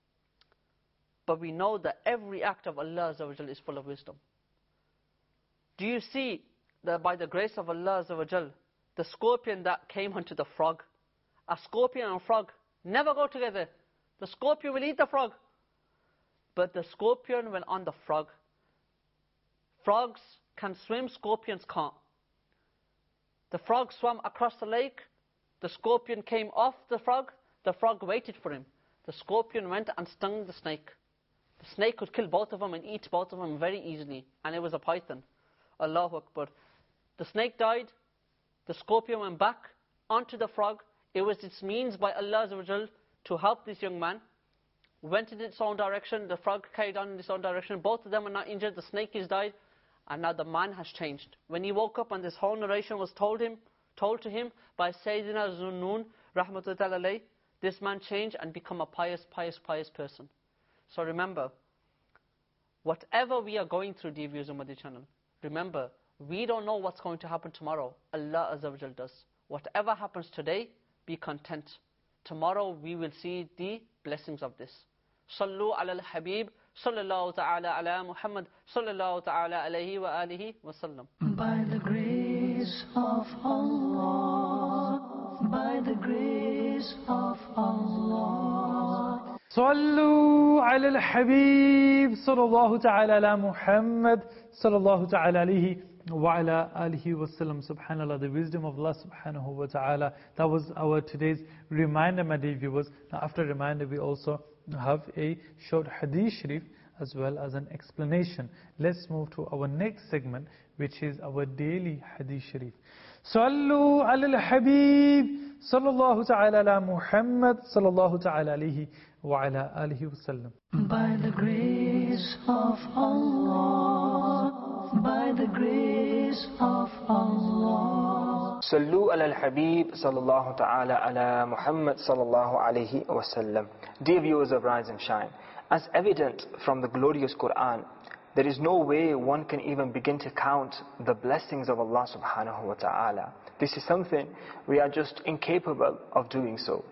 But we know that every act of Allah Azza wa Jal is full of wisdom. Do you see that by the grace of Allah Azza wa Jal, the scorpion that came onto the frog, a scorpion and a frog never go together. The scorpion will eat the frog. But the scorpion went on the frog. Frogs can swim, scorpions can't. The frog swam across the lake. The scorpion came off the frog. The frog waited for him. The scorpion went and stung the snake. The snake could kill both of them and eat both of them very easily. And it was a python. Allahu Akbar. The snake died. The scorpion went back onto the frog. It was its means by Allah Azza wa Jal to help this young man. Went in its own direction. The frog carried on in its own direction. Both of them are not injured. The snake is died. And now the man has changed. When he woke up and this whole narration was told him, told to him by Sayyidina Zunnun, rahmatullahi alayhi, this man changed and become a pious, pious, pious person. So remember, whatever we are going through, dear viewers of Madani channel, remember, we don't know what's going to happen tomorrow. Allah Azza wa Jal does. Whatever happens today, be content. Tomorrow we will see the blessings of this. Sallu ala al-Habib, sallallahu ta'ala ala Muhammad, sallallahu ta'ala alayhi wa alihi wa sallam. By the grace of Allah, by the grace of Allah. صلوا على الحبيب صلى الله تعالى على محمد صلى الله تعالى عليه وعلى آله وسلم. Subhanallah, the wisdom of Allah subhanahu wa ta'ala. That was our today's reminder, my dear viewers. Now after reminder, we also have a short hadith sharif as well as an explanation. Let's move to our next segment, which is our daily hadith sharif. صلوا على الحبيب صلى الله تعالى على محمد صلى الله تعالى عليه وعلى آله وسلم. By the grace of Allah, by the grace of Allah. صلوا على الحبيب صلى الله تعالى على محمد صلى الله عليه وسلم. Dear viewers of Rise and Shine, as evident from the glorious Quran, there is no way one can even begin to count the blessings of Allah subhanahu wa ta'ala. This is something we are just incapable of doing so.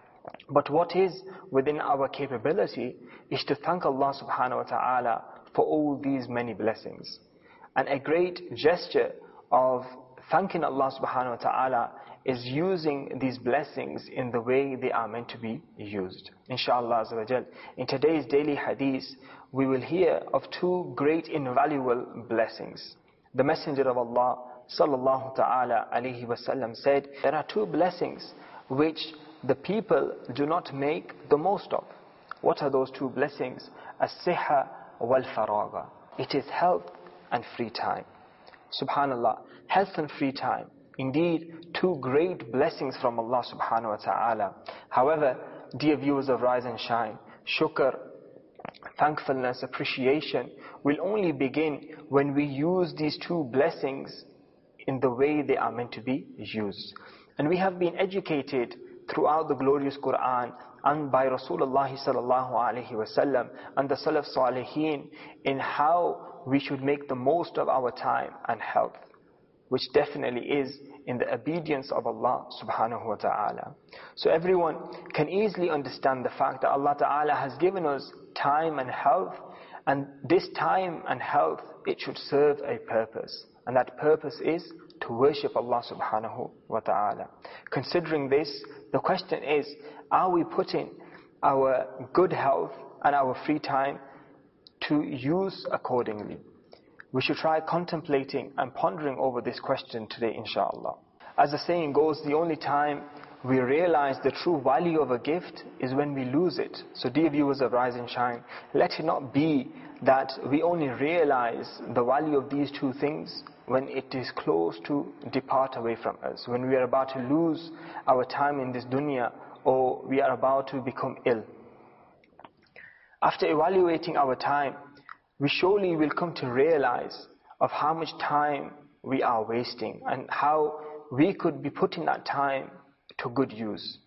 But what is within our capability is to thank Allah subhanahu wa ta'ala for all these many blessings. And a great gesture of thanking Allah subhanahu wa ta'ala is using these blessings in the way they are meant to be used. Inshallah azza wa jal. In today's daily hadith, we will hear of two great invaluable blessings. The Messenger of Allah sallallahu ta'ala alayhi wa sallam said, there are two blessings which the people do not make the most of. What are those two blessings? As-siha wal-faraga. It is health and free time. Subhanallah, health and free time. Indeed, two great blessings from Allah subhanahu wa ta'ala. However, dear viewers of Rise and Shine, shukr, thankfulness, appreciation will only begin when we use these two blessings in the way they are meant to be used. And we have been educated throughout the glorious Quran and by Rasulullah sallallahu alaihi wasallam and the Salaf Salihin in how we should make the most of our time and health, which definitely is in the obedience of Allah subhanahu wa ta'ala. So everyone can easily understand the fact that Allah ta'ala has given us time and health, and this time and health, it should serve a purpose, and that purpose is to worship Allah subhanahu wa ta'ala. Considering this, the question is, are we putting our good health and our free time to use accordingly? We should try contemplating and pondering over this question today, inshallah. As the saying goes, the only time we realize the true value of a gift is when we lose it. So dear viewers of Rise and Shine, let it not be that we only realize the value of these two things when it is close to depart away from us, when we are about to lose our time in this dunya, or we are about to become ill. After evaluating our time, we surely will come to realize of how much time we are wasting and how we could be putting that time to good use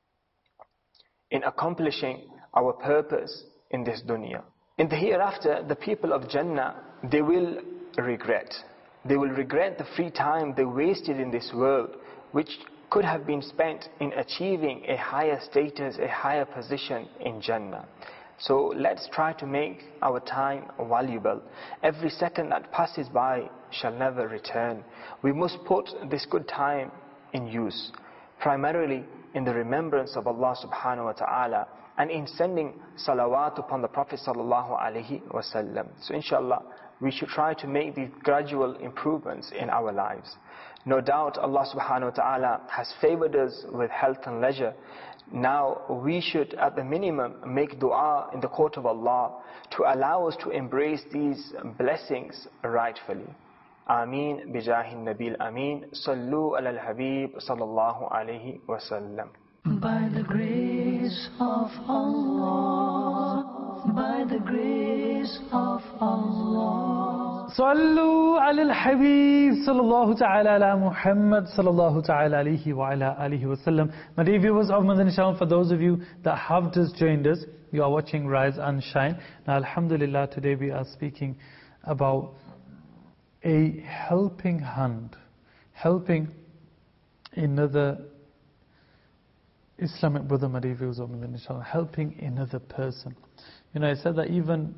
in accomplishing our purpose in this dunya. In the hereafter, the people of Jannah, they will regret. They will regret the free time they wasted in this world, which could have been spent in achieving a higher status, a higher position in Jannah. So let's try to make our time valuable. Every second that passes by shall never return. We must put this good time in use, primarily in the remembrance of Allah subhanahu wa ta'ala and in sending salawat upon the Prophet sallallahu alaihi wasallam. So inshallah, we should try to make these gradual improvements in our lives. No doubt Allah subhanahu wa ta'ala has favored us with health and leisure. Now we should at the minimum make dua in the court of Allah to allow us to embrace these blessings rightfully. Ameen bijahi nabil ameen. Sallu ala al-habib sallallahu alayhi wa sallam. By the grace of Allah, by the grace of Allah. Sallu ala al-habib sallallahu ta'ala ala Muhammad sallallahu ta'ala alayhi wa ala alihi wa sallam. My dear viewers of Madani Channel, for those of you that have just joined us, you are watching Rise and Shine. Now alhamdulillah, today we are speaking about a helping hand, helping another Islamic brother, my dear viewers of Madani Channel, helping another person. You know, I said that even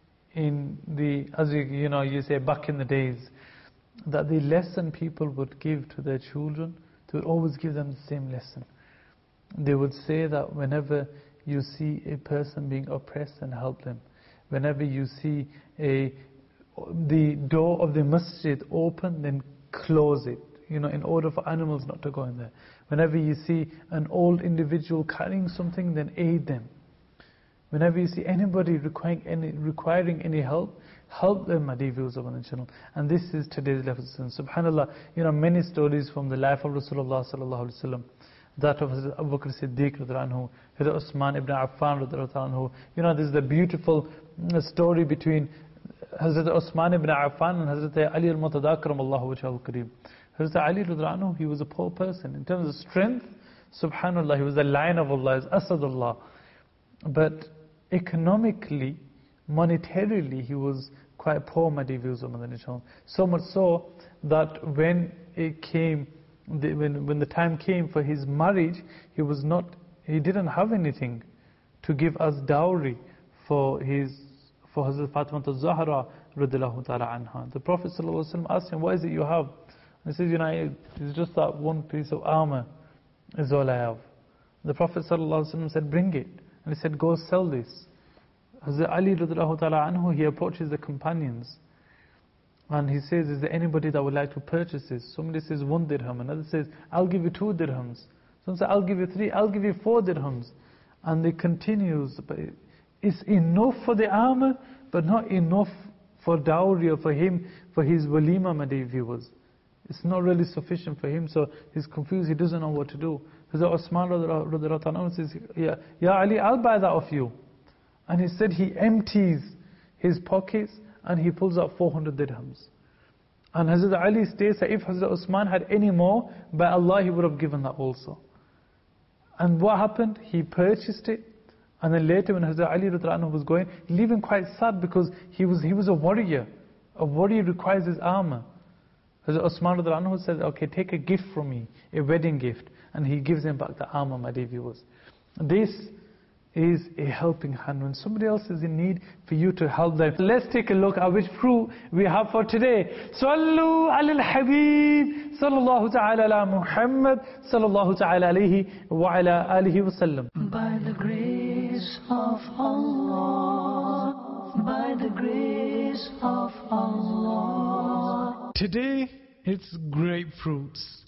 in the, as you, you know, you say back in the days, that the lesson people would give to their children, they would always give them the same lesson. They would say that whenever you see a person being oppressed, then help them. Whenever you see a the door of the masjid open, then close it, you know, in order for animals not to go in there. Whenever you see an old individual carrying something, then aid them. Whenever you see anybody requiring any, requiring any help, help them, my dear viewers of the channel. And this is today's lesson. Subhanallah, you know, many stories from the life of Rasulullah sallallahu alaihi wasallam. That of Hazrat Abu Bakr Siddiq radhiyallahu anhu, Hazrat Usman ibn Affan radhiyallahu anhu. You know, this is the beautiful story between Hazrat Usman ibn Affan and Hazrat Ali al-Murtada karamallahu wajhahu kareem. Hazrat Ali radhiyallahu anhu, he was a poor person. In terms of strength, subhanallah, he was the lion of Allah, he was Asadullah. But economically, monetarily, he was quite poor, my dear viewers of Madani Channel. So much so that when it came, the, when, when the time came for his marriage, he was not, he didn't have anything to give as dowry for his, for Hazrat Fatima al-Zahra radhiyallahu ta'ala anha. The Prophet sallallahu alaihi wasallam asked him, what is it you have? And he says, you know, it's just that one piece of armor is all I have. The Prophet sallallahu alaihi wasallam said, bring it. And he said, go sell this. Hazrat Ali radhiyallahu ta'ala anhu, he approaches the companions. And he says, is there anybody that would like to purchase this? Somebody says one dirham. Another says, I'll give you two dirhams. Some say, I'll give you three, I'll give you four dirhams. And it continues. But it's enough for the armor, but not enough for dowry or for him, for his walima, my dear viewers. It's not really sufficient for him, so he's confused, he doesn't know what to do. Hazrat Usman radhiyallahu anhu says, yeah, Ya Ali, I'll buy that off you. And he said he empties his pockets and he pulls out four hundred dirhams. And Hazrat Ali states that if Hazrat Usman had any more, by Allah he would have given that also. And what happened? He purchased it. And then later when Hazrat Ali radhiyallahu anhu was going, leaving quite sad because he was, he was a warrior. A warrior requires his armor. Hazrat Usman radhiyallahu anhu said, okay, take a gift from me, a wedding gift. And he gives him back the armor, my dear viewers. This is a helping hand. When somebody else is in need, for you to help them. Let's take a look at which fruit we have for today. Sallu ala al-habib sallallahu ta'ala ala Muhammad sallallahu ta'ala alayhi wa ala alihi wa sallam. By the grace of Allah, by the grace of Allah. Today it's grapefruits.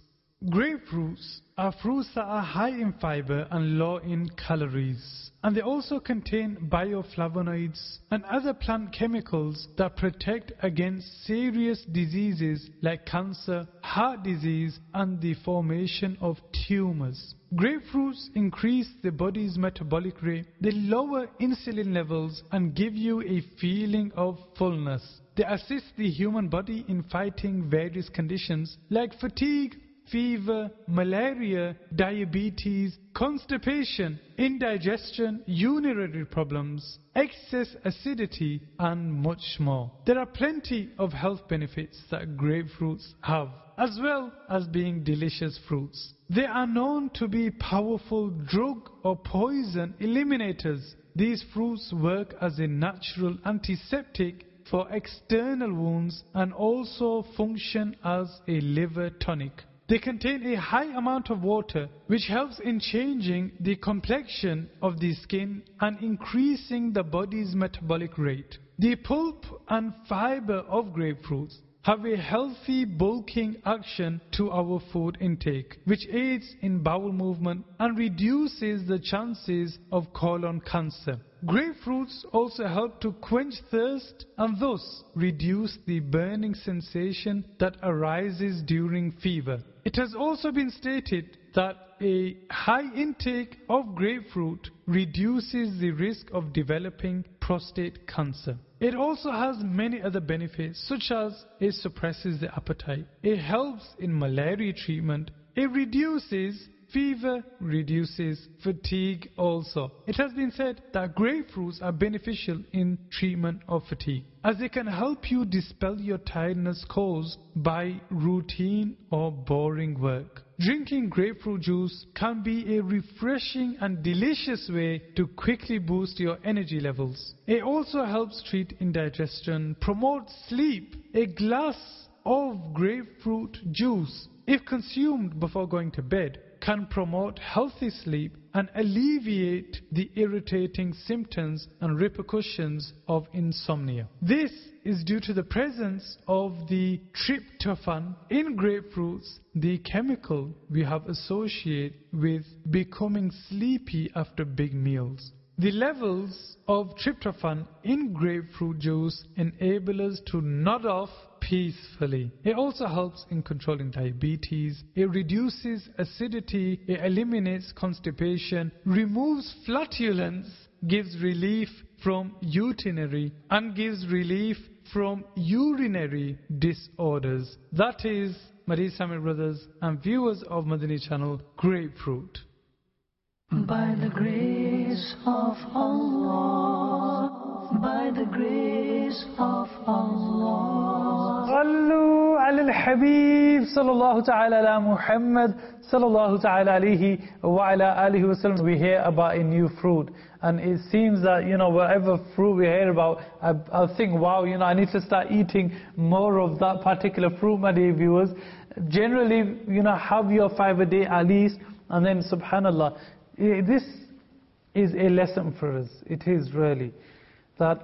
Grapefruits are fruits that are high in fiber and low in calories, and they also contain bioflavonoids and other plant chemicals that protect against serious diseases like cancer, heart disease, and the formation of tumors. Grapefruits increase the body's metabolic rate, they lower insulin levels and give you a feeling of fullness. They assist the human body in fighting various conditions like fatigue, fever, malaria, diabetes, constipation, indigestion, urinary problems, excess acidity, and much more. There are plenty of health benefits that grapefruits have, as well as being delicious fruits. They are known to be powerful drug or poison eliminators. These fruits work as a natural antiseptic for external wounds and also function as a liver tonic. They contain a high amount of water, which helps in changing the complexion of the skin and increasing the body's metabolic rate. The pulp and fiber of grapefruits have a healthy bulking action to our food intake, which aids in bowel movement and reduces the chances of colon cancer. Grapefruits also help to quench thirst and thus reduce the burning sensation that arises during fever. It has also been stated that a high intake of grapefruit reduces the risk of developing prostate cancer. It also has many other benefits, such as it suppresses the appetite, it helps in malaria treatment, it reduces fever, reduces fatigue also. It has been said that grapefruits are beneficial in treatment of fatigue, as they can help you dispel your tiredness caused by routine or boring work. Drinking grapefruit juice can be a refreshing and delicious way to quickly boost your energy levels. It also helps treat indigestion, promote sleep. A glass of grapefruit juice, if consumed before going to bed, can promote healthy sleep and alleviate the irritating symptoms and repercussions of insomnia. This is due to the presence of the tryptophan in grapefruits, the chemical we have associated with becoming sleepy after big meals. The levels of tryptophan in grapefruit juice enable us to nod off peacefully. It also helps in controlling diabetes, it reduces acidity, it eliminates constipation, removes flatulence, gives relief from urinary and gives relief from urinary disorders. That is, my dear Islamic brothers and viewers of Madani channel, grapefruit. By the grace of Allah, by the grace of Allah. Sallu ala al-Habib sallallahu ta'ala ala Muhammad sallallahu ta'ala alayhi wa ala alihi wa sallam. We hear about a new fruit, and it seems that, you know, whatever fruit we hear about, I, I think, wow, you know, I need to start eating more of that particular fruit, my dear viewers. Generally, you know, have your five a day at least, and then subhanallah, this is a lesson for us. It is really that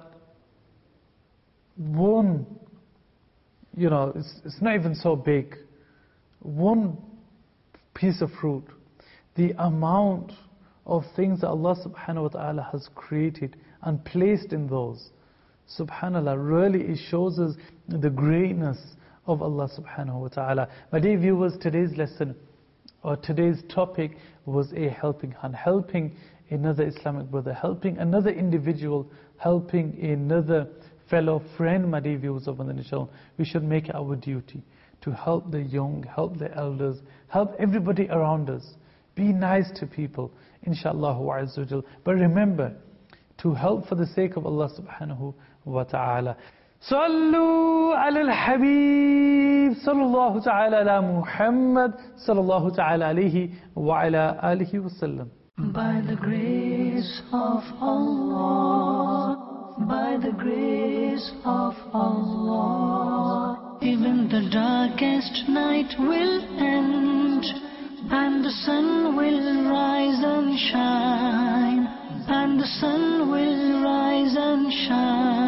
one, you know, it's, it's not even so big, one piece of fruit, the amount of things that Allah subhanahu wa ta'ala has created and placed in those, subhanallah, really it shows us the greatness of Allah subhanahu wa ta'ala. My dear viewers, today's lesson or today's topic was a helping hand, helping another Islamic brother, helping another individual, helping another fellow friend, my dear viewers of Madani channel. We should make it our duty to help the young, help the elders, help everybody around us. Be nice to people, inshallah wa azza wa jal. But remember, to help for the sake of Allah subhanahu wa ta'ala. Sallu ala al-Habib sallallahu ta'ala ala Muhammad sallallahu ta'ala alayhi wa ala alihi wa sallam. By the grace of Allah, by the grace of Allah, even the darkest night will end, and the sun will rise and shine, and the sun will rise and shine.